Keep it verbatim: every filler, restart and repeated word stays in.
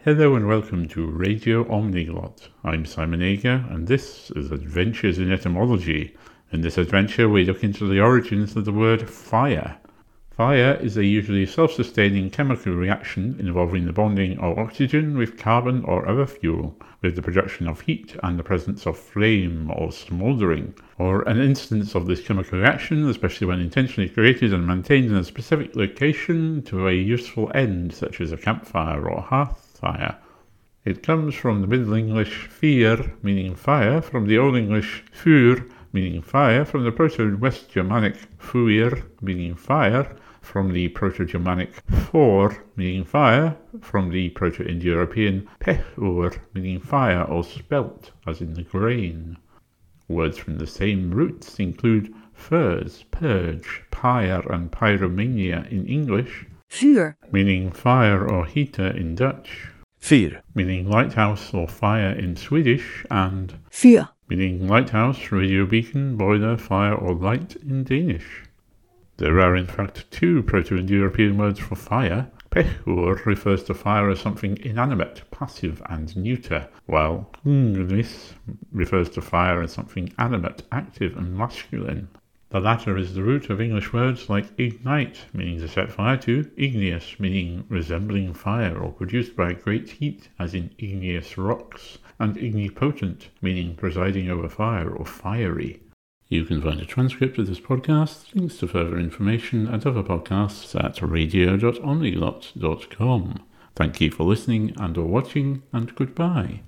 Hello and welcome to Radio Omniglot. I'm Simon Ager and this is Adventures in Etymology. In this adventure we look into the origins of the word fire. Fire is a usually self-sustaining chemical reaction involving the bonding of oxygen with carbon or other fuel, with the production of heat and the presence of flame or smouldering, or an instance of this chemical reaction, especially when intentionally created and maintained in a specific location to a useful end, such as a campfire or hearth fire. It comes from the Middle English fyr, meaning fire, from the Old English fyr, meaning fire, from the Proto-West Germanic fyr, meaning fire, from the Proto-Germanic for, meaning fire, from the Proto-Indo-European pechur, meaning fire or spelt, as in the grain. Words from the same roots include furs, purge, pyre and pyromania in English, vuur, meaning fire or heater in Dutch, fyr, meaning lighthouse or fire in Swedish, and vuur, meaning lighthouse, radio beacon, boiler, fire or light in Danish. There are in fact two Proto-Indo-European words for fire. Pechur refers to fire as something inanimate, passive and neuter, while ungnis refers to fire as something animate, active and masculine. The latter is the root of English words like ignite, meaning to set fire to, igneous, meaning resembling fire or produced by great heat, as in igneous rocks, and ignipotent, meaning presiding over fire or fiery. You can find a transcript of this podcast, links to further information and other podcasts at radio dot omniglot dot com. Thank you for listening and or watching, and goodbye.